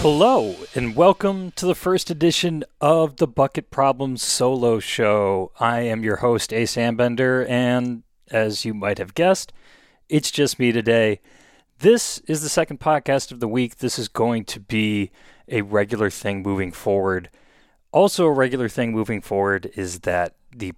Hello, and welcome to the first edition of the Bucket Problems Solo Show. I am your host, Ace Ambender, and as you might have guessed, it's just me today. This is the second podcast of the week. This is going to be a regular thing moving forward. Also, a regular thing moving forward is that the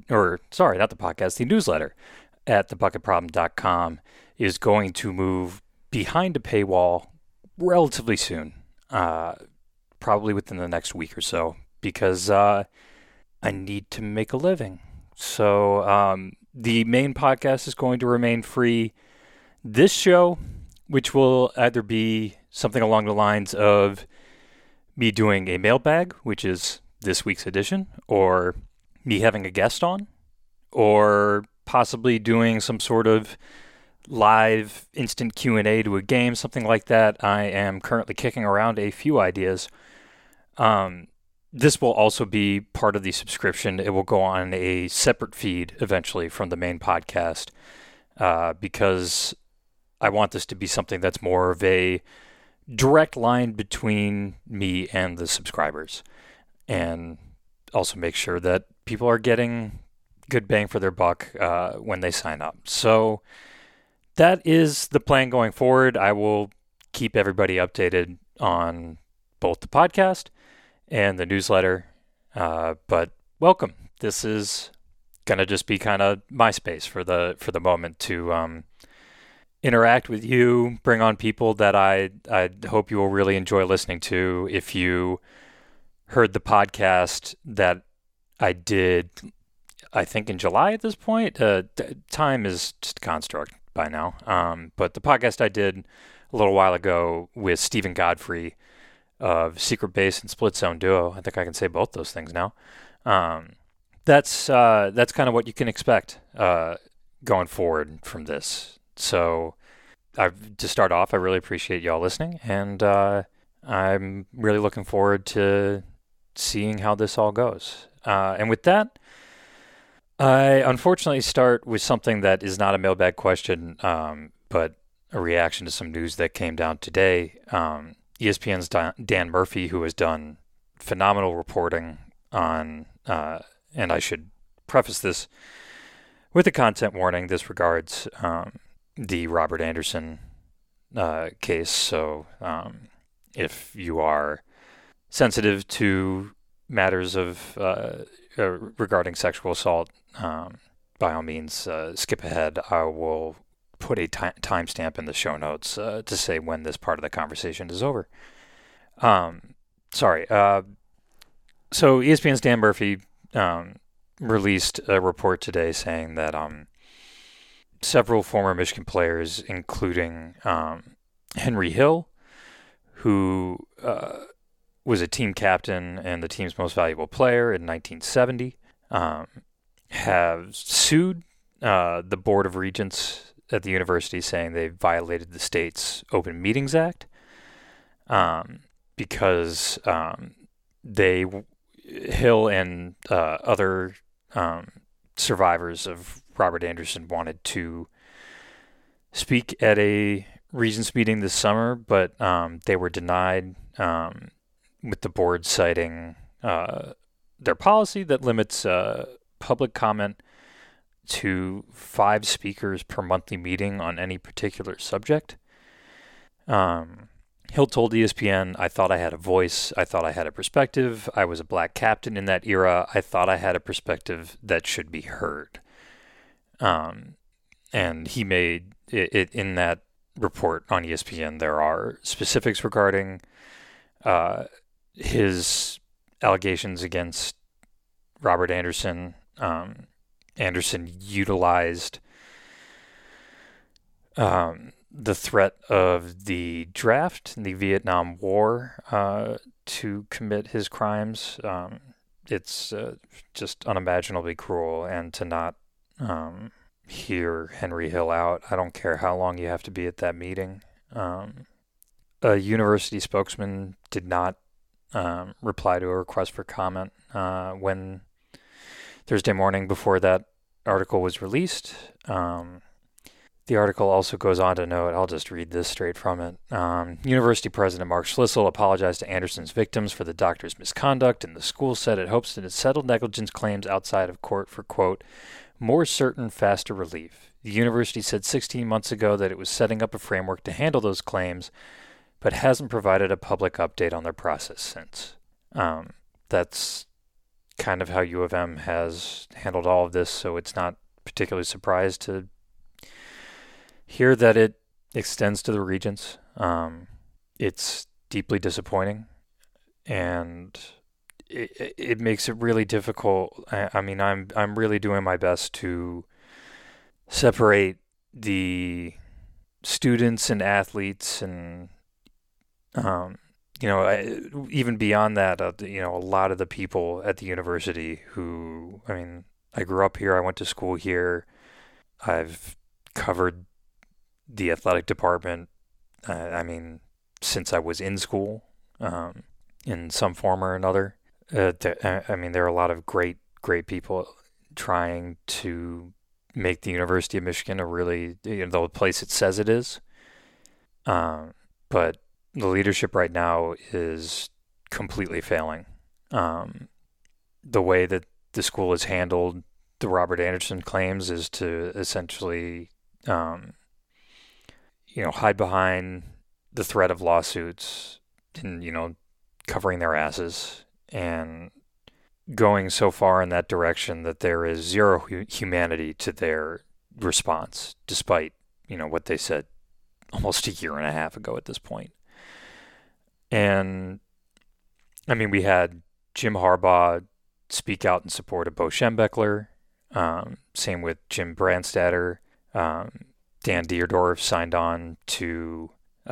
newsletter at thebucketproblem.com is going to move behind a paywall relatively soon. Probably within the next week or so, because I need to make a living. So the main podcast is going to remain free. This show, which will either be something along the lines of me doing a mailbag, which is this week's edition, or me having a guest on, or possibly doing some sort of live instant Q&A to a game, something like that. I am currently kicking around a few ideas. This will also be part of the subscription. It will go on a separate feed eventually from the main podcast, because I want this to be something that's more of a direct line between me and the subscribers, and also make sure that people are getting good bang for their buck when they sign up. So that is the plan going forward. I will keep everybody updated on both the podcast and the newsletter. But welcome. This is gonna just be kind of my space for the moment to interact with you, bring on people that I hope you will really enjoy listening to. If you heard the podcast that I did, I think in July at this point, time is just a construct by now. But the podcast I did a little while ago with Stephen Godfrey of Secret Base and Split Zone Duo, I think I can say both those things now. That's kind of what you can expect going forward from this. So to start off, I really appreciate y'all listening, and I'm really looking forward to seeing how this all goes. And with that, I unfortunately start with something that is not a mailbag question, but a reaction to some news that came down today. ESPN's Dan Murphy, who has done phenomenal reporting on, and I should preface this with a content warning. This regards the Robert Anderson case. So if you are sensitive to matters of regarding sexual assault, by all means, skip ahead. I will put a timestamp in the show notes to say when this part of the conversation is over. So ESPN's Dan Murphy released a report today saying that several former Michigan players, including Henry Hill, who was a team captain and the team's most valuable player in 1970, have sued the Board of Regents at the university, saying they violated the state's Open Meetings Act, because Hill and other survivors of Robert Anderson wanted to speak at a Regents meeting this summer, but they were denied, with the board citing their policy that limits public comment to 5 speakers per monthly meeting on any particular subject. Hill told ESPN, "I thought I had a voice. I thought I had a perspective. I was a black captain in that era. I thought I had a perspective that should be heard." And he made it in that report on ESPN. There are specifics regarding his allegations against Robert Anderson. Anderson utilized the threat of the draft in the Vietnam War to commit his crimes. It's just unimaginably cruel, and to not hear Henry Hill out, I don't care how long you have to be at that meeting. A university spokesman did not reply to a request for comment when Thursday morning before that article was released. The article also goes on to note, I'll just read this straight from it. University President Mark Schlissel apologized to Anderson's victims for the doctor's misconduct, and the school said it hopes to settle negligence claims outside of court for, quote, more certain, faster relief. The university said 16 months ago that it was setting up a framework to handle those claims, but hasn't provided a public update on their process since. That's kind of how U of M has handled all of this, so it's not particularly surprised to hear that it extends to the Regents. It's deeply disappointing, and it makes it really difficult. I mean, I'm really doing my best to separate the students and athletes, and even beyond that, a lot of the people at the university who, I mean, I grew up here, I went to school here, I've covered the athletic department, since I was in school, in some form or another. There are a lot of great people trying to make the University of Michigan a really, the place it says it is. But the leadership right now is completely failing. The way that the school has handled the Robert Anderson claims is to essentially, hide behind the threat of lawsuits and, covering their asses and going so far in that direction that there is zero humanity to their response, despite, what they said almost a year and a half ago at this point. And, we had Jim Harbaugh speak out in support of Bo Schembechler. Same with Jim Brandstatter. Dan Dierdorf signed on to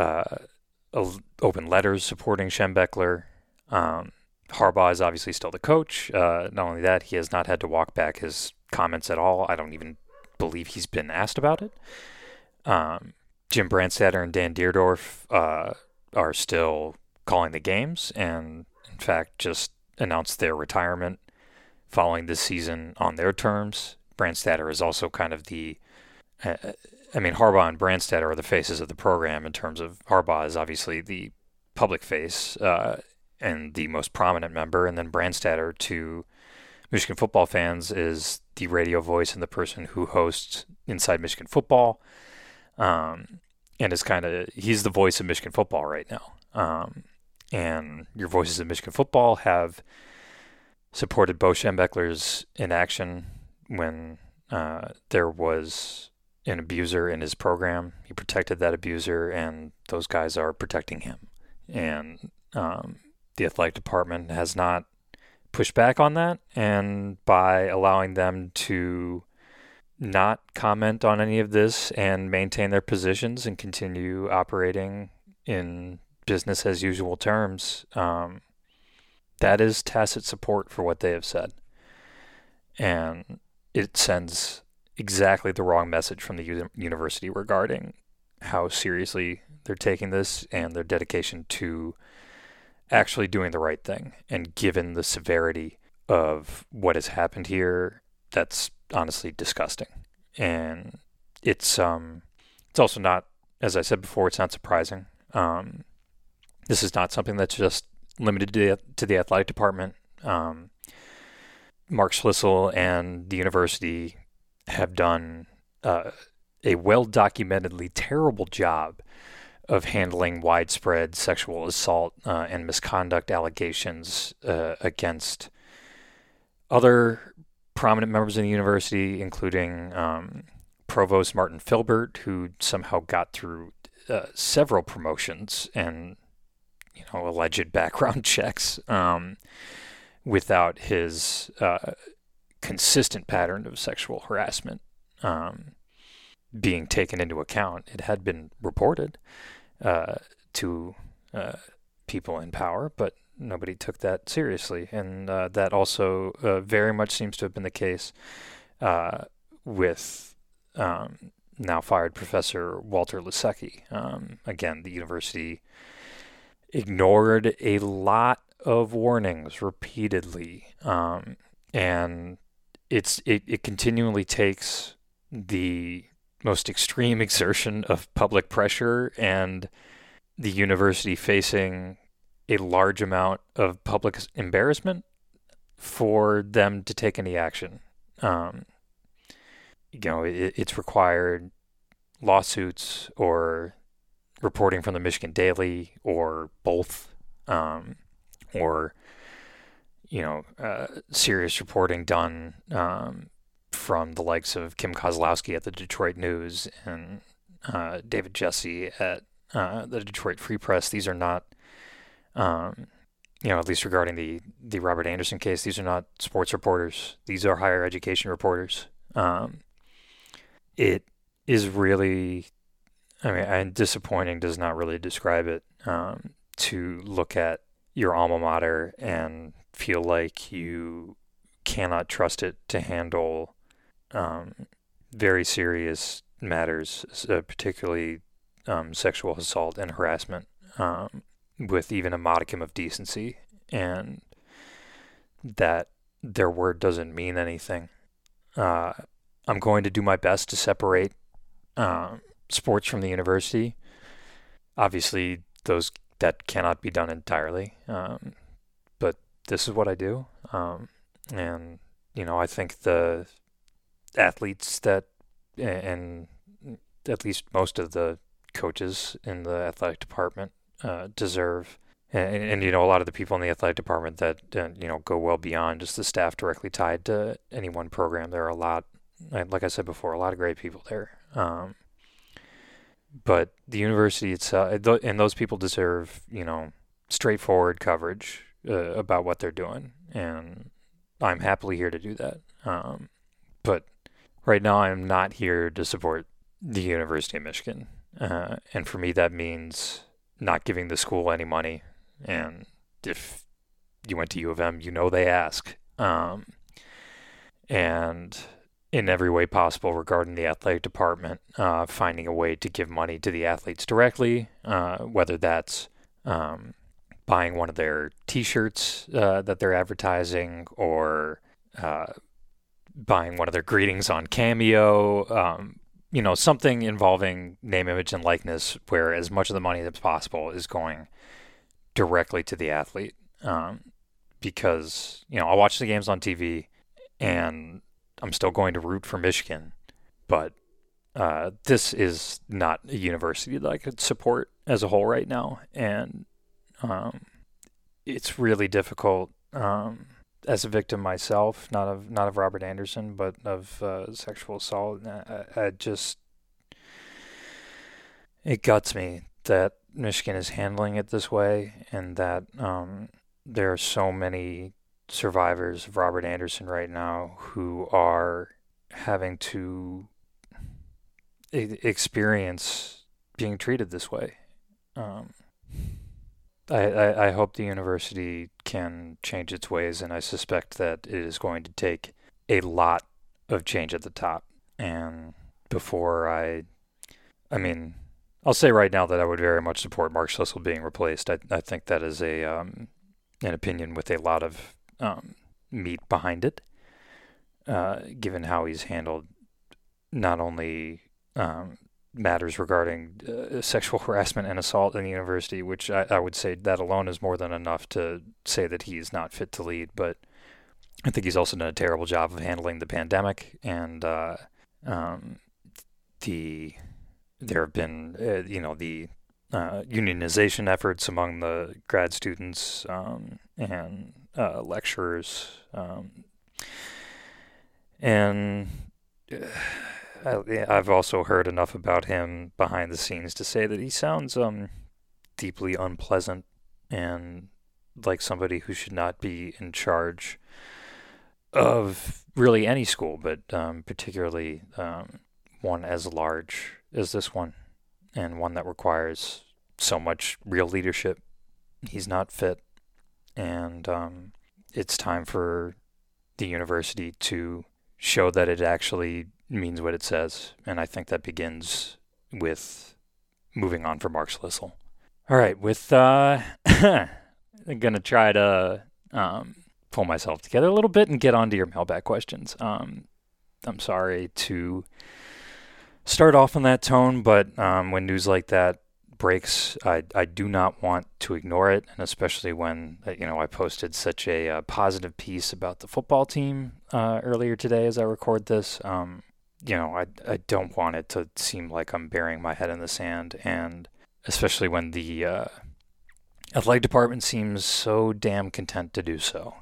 open letters supporting Schembechler. Harbaugh is obviously still the coach. Not only that, he has not had to walk back his comments at all. I don't even believe he's been asked about it. Jim Brandstatter and Dan Dierdorf are still calling the games, and in fact just announced their retirement following this season on their terms. Brandstatter is also kind of the Harbaugh and Brandstatter are the faces of the program in terms of Harbaugh is obviously the public face and the most prominent member, and then Brandstatter to Michigan football fans is the radio voice and the person who hosts Inside Michigan Football, and he's the voice of Michigan football right now. And your voices of Michigan football have supported Bo Schembechler's inaction when there was an abuser in his program. He protected that abuser, and those guys are protecting him. And the athletic department has not pushed back on that, and by allowing them to not comment on any of this and maintain their positions and continue operating in business as usual terms, that is tacit support for what they have said. And it sends exactly the wrong message from the university regarding how seriously they're taking this and their dedication to actually doing the right thing. And given the severity of what has happened here, that's honestly disgusting. And it's also not, as I said before, it's not surprising. This is not something that's just limited to the athletic department. Mark Schlissel and the university have done a well-documentedly terrible job of handling widespread sexual assault and misconduct allegations against other prominent members of the university, including Provost Martin Filbert, who somehow got through several promotions and alleged background checks without his consistent pattern of sexual harassment being taken into account. It had been reported to people in power, but nobody took that seriously. And that also very much seems to have been the case with now fired Professor Walter Lasecki. Again, the university ignored a lot of warnings repeatedly, and it continually takes the most extreme exertion of public pressure and the university facing a large amount of public embarrassment for them to take any action. It's required lawsuits or reporting from the Michigan Daily or both, or serious reporting done from the likes of Kim Kozlowski at the Detroit News and David Jesse at the Detroit Free Press. These are not, at least regarding the Robert Anderson case, these are not sports reporters. These are higher education reporters. It is really, and disappointing does not really describe it, to look at your alma mater and feel like you cannot trust it to handle very serious matters, particularly sexual assault and harassment, with even a modicum of decency, and that their word doesn't mean anything. I'm going to do my best to separate sports from the university. Obviously, that cannot be done entirely, but this is what I do. And, I think the athletes and at least most of the coaches in the athletic department deserve, and a lot of the people in the athletic department that go well beyond just the staff directly tied to any one program. There are a lot, like I said before, a lot of great people there. But the university itself, and those people deserve, straightforward coverage about what they're doing, and I'm happily here to do that. But right now, I'm not here to support the University of Michigan, and for me, that means not giving the school any money. And if you went to U of M, they ask, and in every way possible regarding the athletic department, finding a way to give money to the athletes directly, whether that's buying one of their T-shirts that they're advertising, or buying one of their greetings on Cameo, something involving name, image, and likeness, where as much of the money that's possible is going directly to the athlete. Because, I'll watch the games on TV, and I'm still going to root for Michigan, but this is not a university that I could support as a whole right now, and it's really difficult as a victim myself, not of Robert Anderson, but of sexual assault. It guts me that Michigan is handling it this way, and that there are so many survivors of Robert Anderson right now who are having to experience being treated this way. I hope the university can change its ways, and I suspect that it is going to take a lot of change at the top. And before I'll say right now that I would very much support Mark Schlissel being replaced. I think that is an opinion with a lot of meat behind it, given how he's handled not only matters regarding sexual harassment and assault in the university, which I would say that alone is more than enough to say that he's not fit to lead, but I think he's also done a terrible job of handling the pandemic, and there have been the unionization efforts among the grad students and lecturers, and I've also heard enough about him behind the scenes to say that he sounds deeply unpleasant and like somebody who should not be in charge of really any school, but particularly one as large as this one, and one that requires so much real leadership. He's not fit, and it's time for the university to show that it actually means what it says, and I think that begins with moving on from Mark Schlissel. All right, I'm going to try to pull myself together a little bit and get onto your mailbag questions. I'm sorry to start off on that tone, but when news like that breaks, I do not want to ignore it, and especially when I posted such a positive piece about the football team earlier today as I record this. I don't want it to seem like I'm burying my head in the sand, and especially when the athletic department seems so damn content to do so.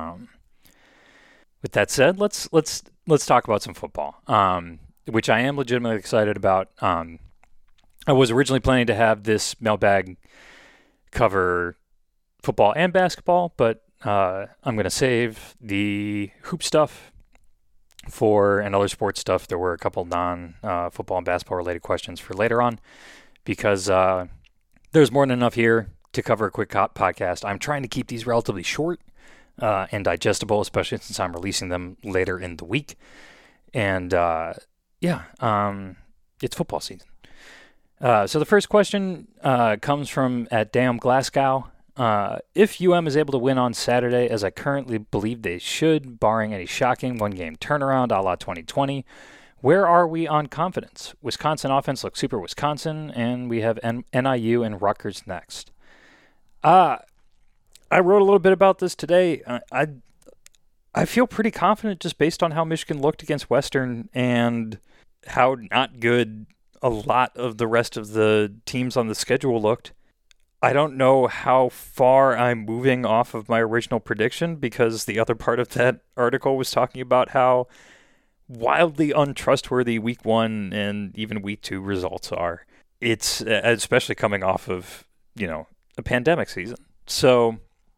With that said, let's talk about some football, which I am legitimately excited about. I was originally planning to have this mailbag cover football and basketball, but I'm going to save the hoop stuff and other sports stuff. There were a couple non-football and basketball related questions for later on because there's more than enough here to cover a quick podcast. I'm trying to keep these relatively short and digestible, especially since I'm releasing them later in the week. And it's football season. So the first question comes from at Dam Glasgow. If UM is able to win on Saturday, as I currently believe they should, barring any shocking one-game turnaround a la 2020, where are we on confidence? Wisconsin offense looks super Wisconsin, and we have NIU and Rutgers next. I wrote a little bit about this today. I feel pretty confident just based on how Michigan looked against Western and how not good a lot of the rest of the teams on the schedule looked. I don't know how far I'm moving off of my original prediction because the other part of that article was talking about how wildly untrustworthy week 1 and even week 2 results are. It's especially coming off of, a pandemic season. So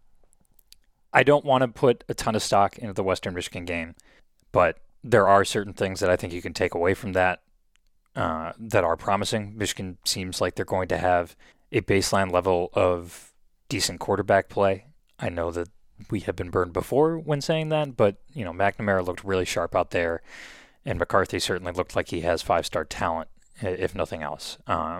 I don't want to put a ton of stock into the Western Michigan game, but there are certain things that I think you can take away from that that are promising. Michigan seems like they're going to have a baseline level of decent quarterback play. I know that we have been burned before when saying that, but McNamara looked really sharp out there, and McCarthy certainly looked like he has 5-star talent, if nothing else.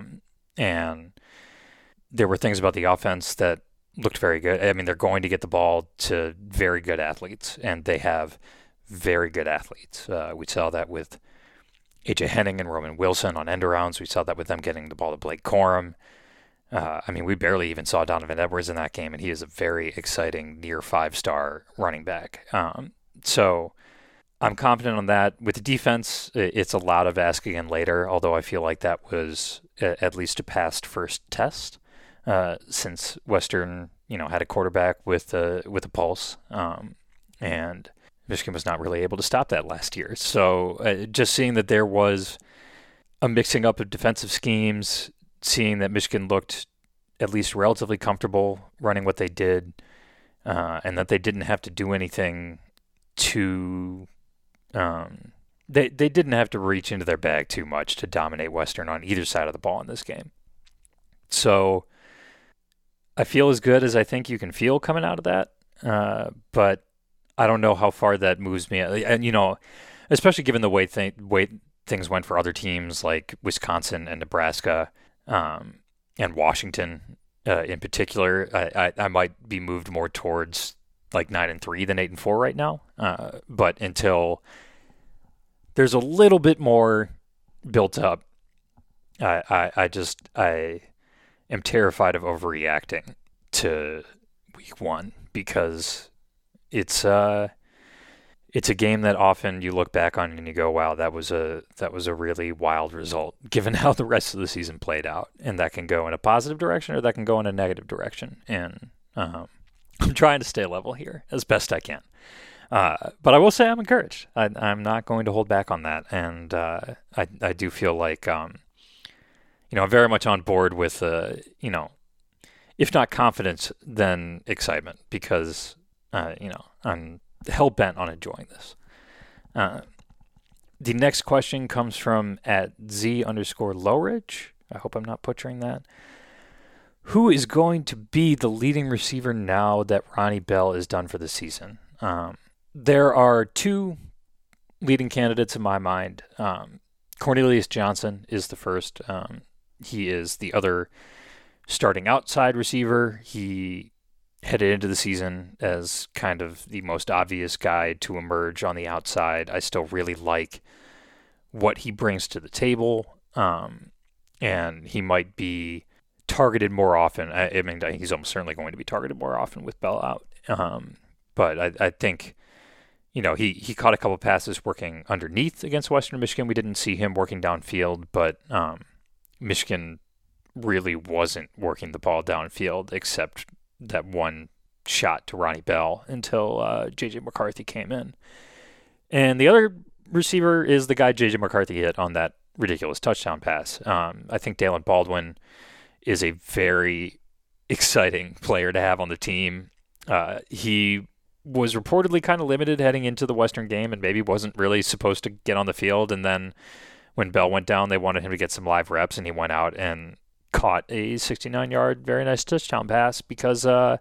And there were things about the offense that looked very good. I mean, they're going to get the ball to very good athletes, and they have very good athletes. We saw that with A.J. Henning and Roman Wilson on end arounds. We saw that with them getting the ball to Blake Corum. We barely even saw Donovan Edwards in that game, and he is a very exciting near 5-star running back. So I'm confident on that. With the defense, it's a lot of ask again later, although I feel like that was at least a past first test since Western, had a quarterback with a pulse, and Michigan was not really able to stop that last year. So just seeing that there was a mixing up of defensive schemes, seeing that Michigan looked at least relatively comfortable running what they did, and that they didn't have to do anything to they didn't have to reach into their bag too much to dominate Western on either side of the ball in this game. So I feel as good as I think you can feel coming out of that, but I don't know how far that moves me. And, especially given the way things went for other teams like Wisconsin and Nebraska and Washington in particular, I might be moved more towards like 9-3 than 8-4 right now. But until there's a little bit more built up, I am terrified of overreacting to week 1 because it's a game that often you look back on and you go, wow, that was a really wild result given how the rest of the season played out, and that can go in a positive direction or that can go in a negative direction. And I'm trying to stay level here as best I can. But I will say I'm encouraged. I'm not going to hold back on that, and I do feel like I'm very much on board with if not confidence, then excitement, because I'm hell-bent on enjoying this. The next question comes from at Z_Lowridge. I hope I'm not butchering that. Who is going to be the leading receiver now that Ronnie Bell is done for the season? There are 2 leading candidates in my mind. Cornelius Johnson is the first. He is the other starting outside receiver. He headed into the season as kind of the most obvious guy to emerge on the outside. I still really like what he brings to the table, and he might be targeted more often. I mean, he's almost certainly going to be targeted more often with Bell out. But I think, he caught a couple passes working underneath against Western Michigan. We didn't see him working downfield, but Michigan really wasn't working the ball downfield except that one shot to Ronnie Bell until J.J. McCarthy came in. And the other receiver is the guy J.J. McCarthy hit on that ridiculous touchdown pass. I think Dalen Baldwin is a very exciting player to have on the team. He was reportedly kind of limited heading into the Western game and maybe wasn't really supposed to get on the field. And then when Bell went down, they wanted him to get some live reps, and he went out and caught a 69-yard, very nice touchdown pass because not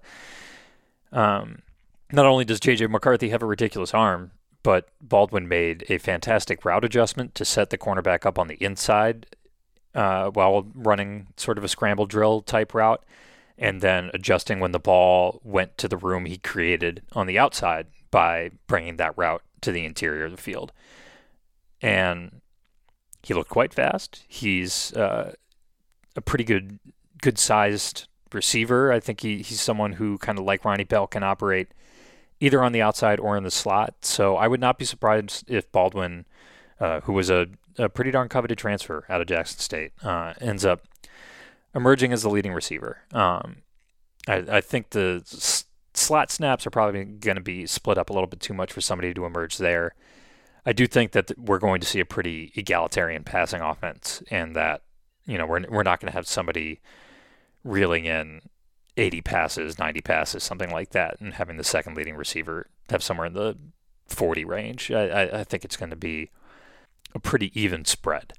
only does J.J. McCarthy have a ridiculous arm, but Baldwin made a fantastic route adjustment to set the cornerback up on the inside while running sort of a scramble drill type route, and then adjusting when the ball went to the room he created on the outside by bringing that route to the interior of the field. And he looked quite fast. He's a pretty good-sized receiver. I think he's someone who, kind of like Ronnie Bell, can operate either on the outside or in the slot. So I would not be surprised if Baldwin, who was a pretty darn coveted transfer out of Jackson State, ends up emerging as the leading receiver. I think the slot snaps are probably going to be split up a little bit too much for somebody to emerge there. I do think that we're going to see a pretty egalitarian passing offense, and that we're not going to have somebody reeling in 80 passes, 90 passes, something like that, and having the second leading receiver have somewhere in the 40 range. I think it's going to be a pretty even spread.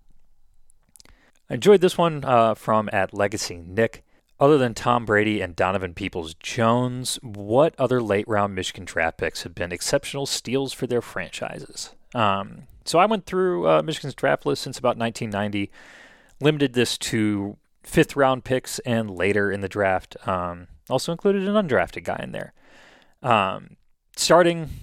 I enjoyed this one from @LegacyNick. Other than Tom Brady and Donovan Peoples-Jones, what other late-round Michigan draft picks have been exceptional steals for their franchises? So I went through Michigan's draft list since about 1990, limited this to fifth-round picks and later in the draft. Also included an undrafted guy in there. Starting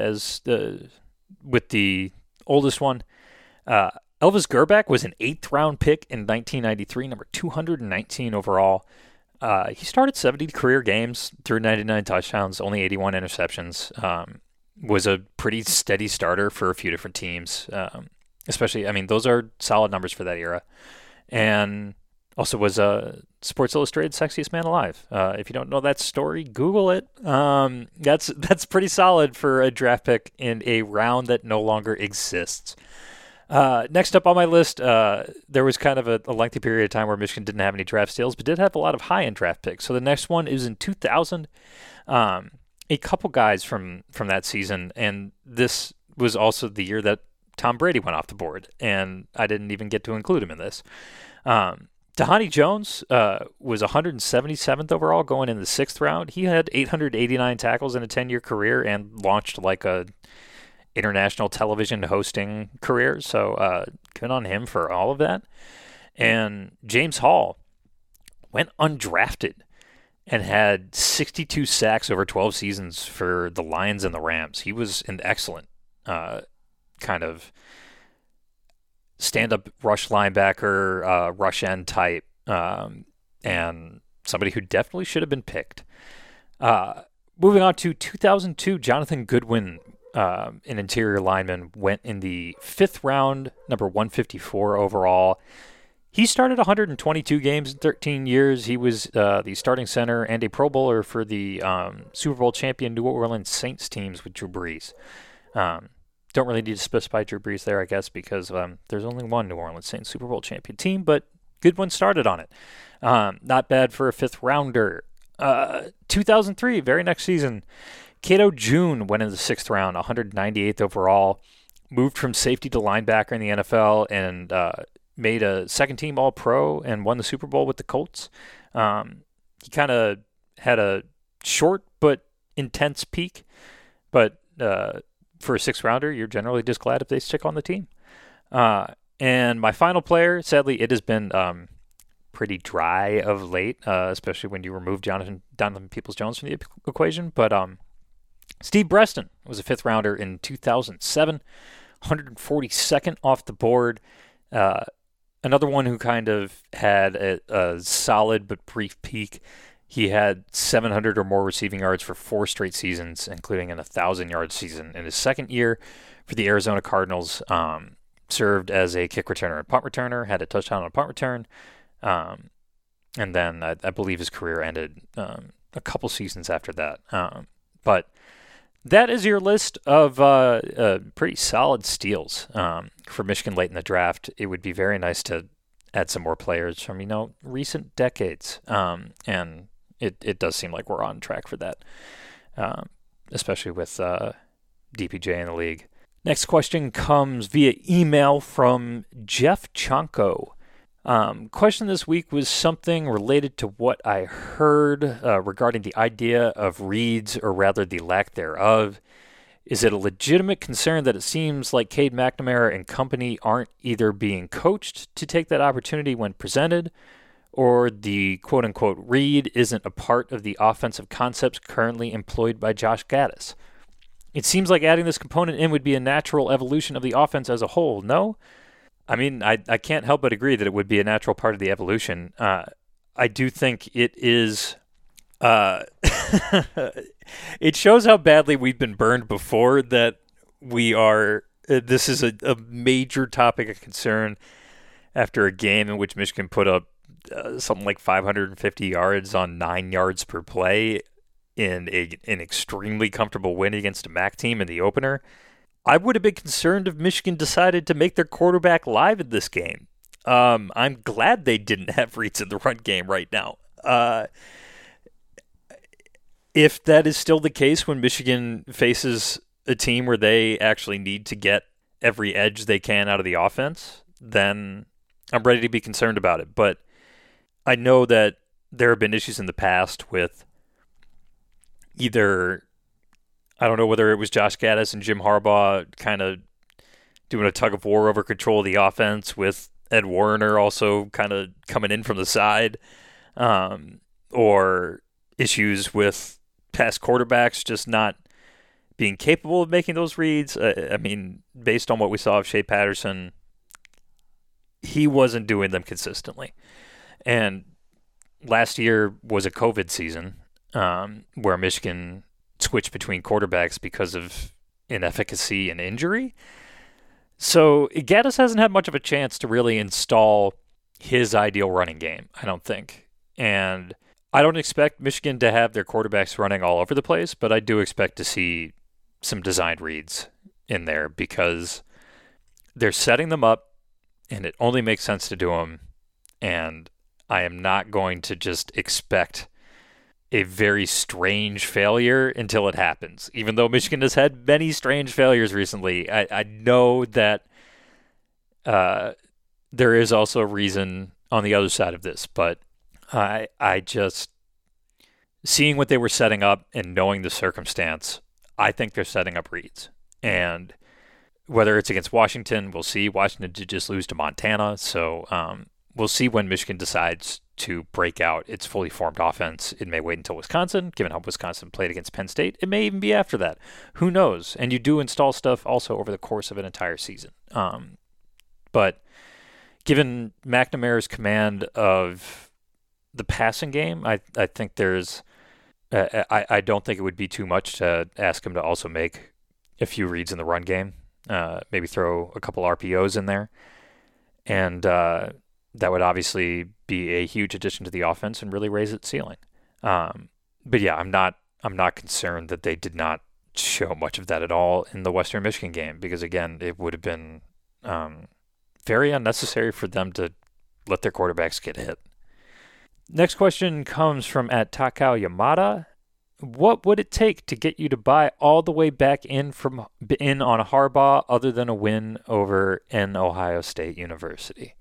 with the oldest one, Elvis Grbac was an 8th-round pick in 1993, number 219 overall. He started 70 career games, threw 99 touchdowns, only 81 interceptions. Was a pretty steady starter for a few different teams, especially, those are solid numbers for that era. And also was Sports Illustrated Sexiest Man Alive. If you don't know that story, Google it. That's pretty solid for a draft pick in a round that no longer exists. Next up on my list, there was kind of a lengthy period of time where Michigan didn't have any draft steals, but did have a lot of high-end draft picks. So the next one is in 2000. A couple guys from that season, and this was also the year that Tom Brady went off the board, and I didn't even get to include him in this. Tahani Jones was 177th overall going in the 6th round. He had 889 tackles in a 10-year career and launched like a international television hosting career. So good on him for all of that. And James Hall went undrafted and had 62 sacks over 12 seasons for the Lions and the Rams. He was an excellent kind of stand-up rush linebacker, rush end type, and somebody who definitely should have been picked. Moving on to 2002, Jonathan Goodwin, an interior lineman, went in the 5th round, number 154 overall. He started 122 games in 13 years. He was the starting center and a Pro Bowler for the Super Bowl champion New Orleans Saints teams with Drew Brees. Don't really need to specify Drew Brees there, I guess, because there's only one New Orleans Saints Super Bowl champion team, but Goodwin started on it. Not bad for a 5th rounder. 2003, very next season, Cato June went in the 6th round, 198th overall, moved from safety to linebacker in the NFL, and made a second-team All-Pro and won the Super Bowl with the Colts. He kind of had a short but intense peak, but for a 6th rounder, you're generally just glad if they stick on the team. And my final player, sadly, it has been pretty dry of late, especially when you remove Donovan Peoples-Jones from the equation. But Steve Breston was a 5th rounder in 2007, 142nd off the board. Another one who kind of had a solid but brief peak. He had 700 or more receiving yards for 4 straight seasons, including an 1,000-yard season in his second year for the Arizona Cardinals. Served as a kick returner and punt returner, had a touchdown on a punt return. And then I believe his career ended a couple seasons after that. But that is your list of pretty solid steals for Michigan late in the draft. It would be very nice to add some more players from, recent decades. And it does seem like we're on track for that, especially with DPJ in the league. Next question comes via email from Jeff Chanko. Question this week was something related to what I heard regarding the idea of reads, or rather the lack thereof. Is it a legitimate concern that it seems like Cade McNamara and company aren't either being coached to take that opportunity when presented, or the quote-unquote read isn't a part of the offensive concepts currently employed by Josh Gattis? It seems like adding this component in would be a natural evolution of the offense as a whole, no? I mean, I can't help but agree that it would be a natural part of the evolution. I do think it is... it shows how badly we've been burned before that we are... this is a major topic of concern after a game in which Michigan put up something like 550 yards on 9 yards per play in an extremely comfortable win against a MAC team in the opener. I would have been concerned if Michigan decided to make their quarterback live in this game. I'm glad they didn't have reads in the run game right now. If that is still the case when Michigan faces a team where they actually need to get every edge they can out of the offense, then I'm ready to be concerned about it. But I know that there have been issues in the past with either, I don't know whether it was Josh Gattis and Jim Harbaugh kind of doing a tug of war over control of the offense, with Ed Warner also kind of coming in from the side, or issues with past quarterbacks just not being capable of making those reads. I mean, based on what we saw of Shea Patterson, he wasn't doing them consistently. And last year was a COVID season where Michigan switched between quarterbacks because of inefficacy and injury. So Gattis hasn't had much of a chance to really install his ideal running game, I don't think. And I don't expect Michigan to have their quarterbacks running all over the place, but I do expect to see some designed reads in there because they're setting them up and it only makes sense to do them. And I am not going to just expect a very strange failure until it happens. Even though Michigan has had many strange failures recently, I know that there is also a reason on the other side of this. But I just, seeing what they were setting up and knowing the circumstance, I think they're setting up reads. And whether it's against Washington, we'll see. Washington did just lose to Montana, so we'll see when Michigan decides to break out its fully formed offense. It may wait until Wisconsin, given how Wisconsin played against Penn State. It may even be after that. Who knows? And you do install stuff also over the course of an entire season. But given McNamara's command of the passing game, I think there's... I don't think it would be too much to ask him to also make a few reads in the run game. Maybe throw a couple RPOs in there. And that would obviously be a huge addition to the offense and really raise its ceiling. But yeah, I'm not concerned that they did not show much of that at all in the Western Michigan game, because again, it would have been very unnecessary for them to let their quarterbacks get hit. Next question comes from @Takao Yamada. What would it take to get you to buy all the way back in on Harbaugh other than a win over an Ohio State University?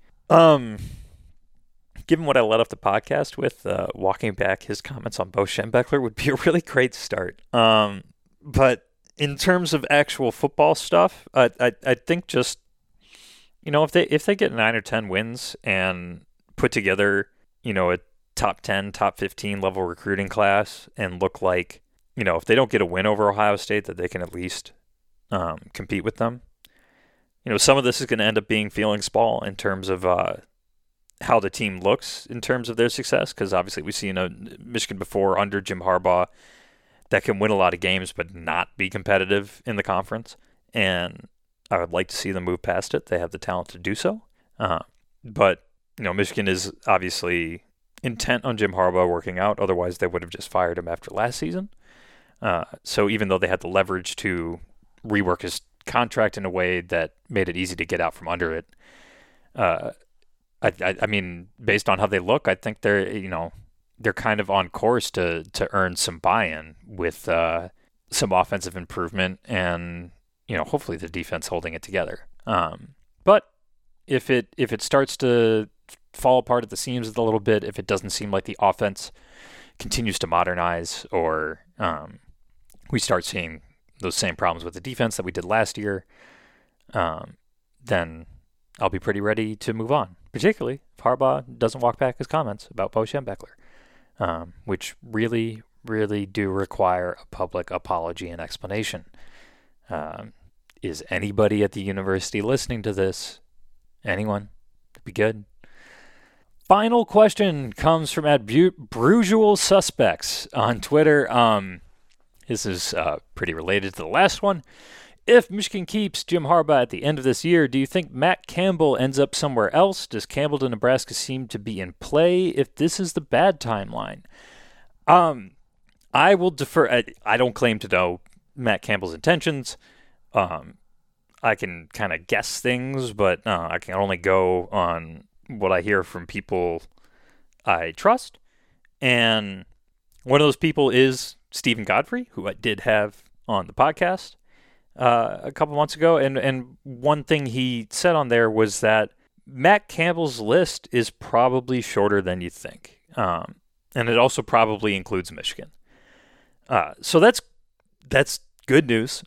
Given what I led off the podcast with, walking back his comments on Bo Schembechler would be a really great start. But in terms of actual football stuff, I think just, if they get 9 or 10 wins and put together, a top 10, top 15 level recruiting class and look like, if they don't get a win over Ohio State, that they can at least compete with them. some of this is going to end up being feeling small in terms of how the team looks in terms of their success, because obviously we've seen Michigan before under Jim Harbaugh that can win a lot of games but not be competitive in the conference, and I would like to see them move past it. They have the talent to do so. But Michigan is obviously intent on Jim Harbaugh working out. Otherwise, they would have just fired him after last season. So even though they had the leverage to rework his contract in a way that made it easy to get out from under it, I mean, based on how they look, I think they're kind of on course to earn some buy-in with some offensive improvement and hopefully the defense holding it together. But if it starts to fall apart at the seams a little bit, if it doesn't seem like the offense continues to modernize, or we start seeing those same problems with the defense that we did last year, then I'll be pretty ready to move on, particularly if Harbaugh doesn't walk back his comments about Bo Schembechler, which really, really do require a public apology and explanation. Is anybody at the university listening to this? Anyone? That'd be good. Final question comes from Brusual Suspects on Twitter. This is pretty related to the last one. If Michigan keeps Jim Harbaugh at the end of this year, do you think Matt Campbell ends up somewhere else? Does Campbell to Nebraska seem to be in play if this is the bad timeline? I will defer. I don't claim to know Matt Campbell's intentions. I can kind of guess things, but I can only go on what I hear from people I trust. And one of those people is Stephen Godfrey, who I did have on the podcast a couple months ago. And one thing he said on there was that Matt Campbell's list is probably shorter than you think. And it also probably includes Michigan. So that's good news.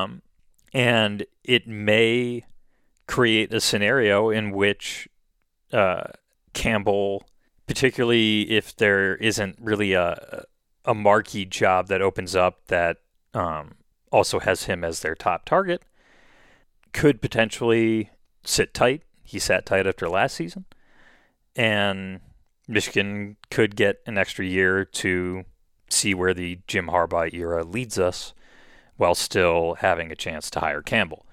And it may create a scenario in which Campbell, particularly if there isn't really a marquee job that opens up that also has him as their top target, could potentially sit tight. He sat tight after last season. And Michigan could get an extra year to see where the Jim Harbaugh era leads us while still having a chance to hire Campbell.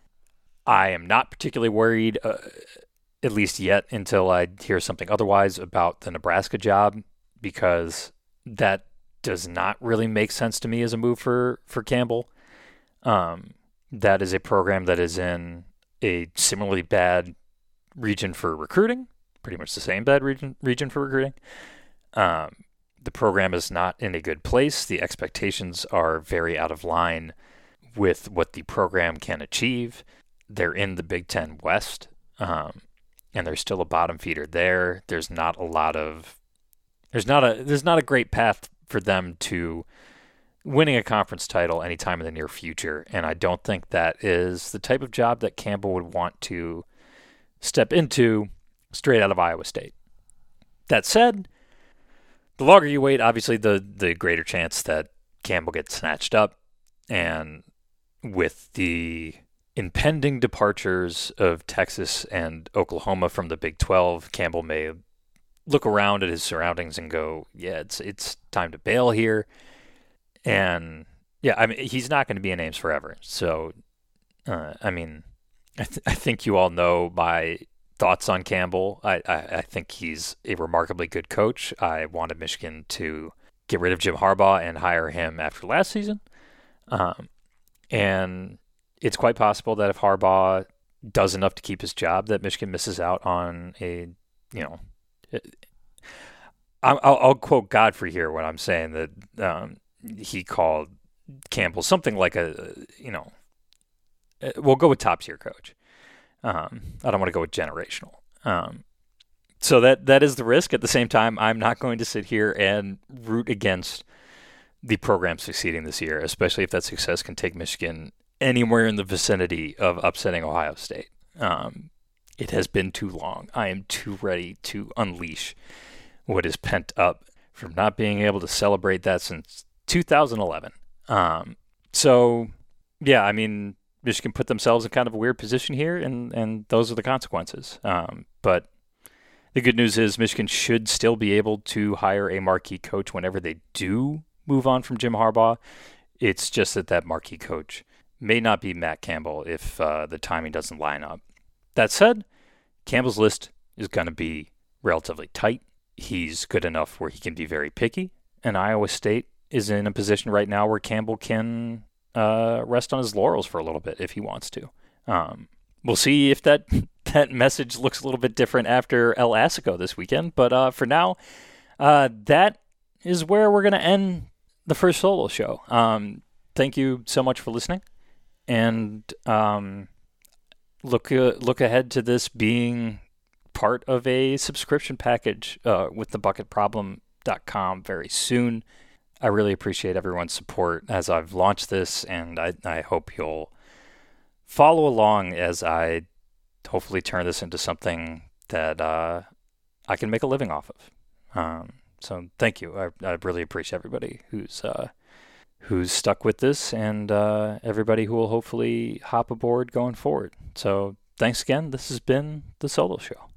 I am not particularly worried, at least yet, until I hear something otherwise about the Nebraska job, because that does not really make sense to me as a move for Campbell. That is a program that is in a similarly bad region for recruiting, pretty much the same bad region for recruiting. The program is not in a good place. The expectations are very out of line with what the program can achieve. They're in the Big Ten West, and they're still a bottom feeder there. There's not a great path for them to winning a conference title anytime in the near future, and I don't think that is the type of job that Campbell would want to step into straight out of Iowa State. That said, the longer you wait, obviously, the greater chance that Campbell gets snatched up. And with the impending departures of Texas and Oklahoma from the Big 12, Campbell may look around at his surroundings and go, yeah, it's time to bail here. And, yeah, I mean, he's not going to be in Ames forever. So, I mean, I think you all know my thoughts on Campbell. I think he's a remarkably good coach. I wanted Michigan to get rid of Jim Harbaugh and hire him after last season. And it's quite possible that if Harbaugh does enough to keep his job, that Michigan misses out on I'll quote Godfrey here when I'm saying that he called Campbell something like we'll go with top tier coach. I don't want to go with generational. So that is the risk. At the same time, I'm not going to sit here and root against the program succeeding this year, especially if that success can take Michigan anywhere in the vicinity of upsetting Ohio State. It has been too long. I am too ready to unleash what is pent up from not being able to celebrate that since 2011. So, yeah, I mean, Michigan put themselves in kind of a weird position here, and those are the consequences. But the good news is Michigan should still be able to hire a marquee coach whenever they do move on from Jim Harbaugh. It's just that marquee coach may not be Matt Campbell if the timing doesn't line up. That said, Campbell's list is going to be relatively tight. He's good enough where he can be very picky, and Iowa State is in a position right now where Campbell can rest on his laurels for a little bit if he wants to. We'll see if that message looks a little bit different after El Assico this weekend. But for now, that is where we're going to end the first solo show. Thank you so much for listening. And look ahead to this being part of a subscription package with thebucketproblem.com very soon. I really appreciate everyone's support as I've launched this, and I hope you'll follow along as I hopefully turn this into something that I can make a living off of. So thank you. I really appreciate everybody who's stuck with this, and everybody who will hopefully hop aboard going forward. So thanks again. This has been The Solo Show.